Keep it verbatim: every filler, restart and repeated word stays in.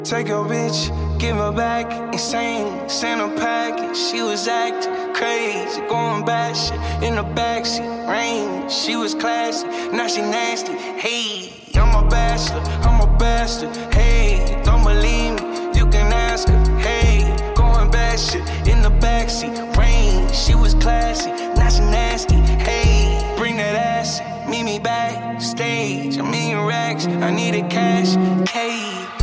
Take your bitch, give her back, insane, send her package. She was acting crazy, going bad shit in the backseat, rain. She was classy, now she nasty. Hey, I'm a bastard, I'm a bastard. Hey, don't believe me, you can ask her. Hey, going bad shit in the backseat, rain. She was classy, now she nasty. Hey, bring that ass, meet me backstage. I'm in racks, I needed cash, K.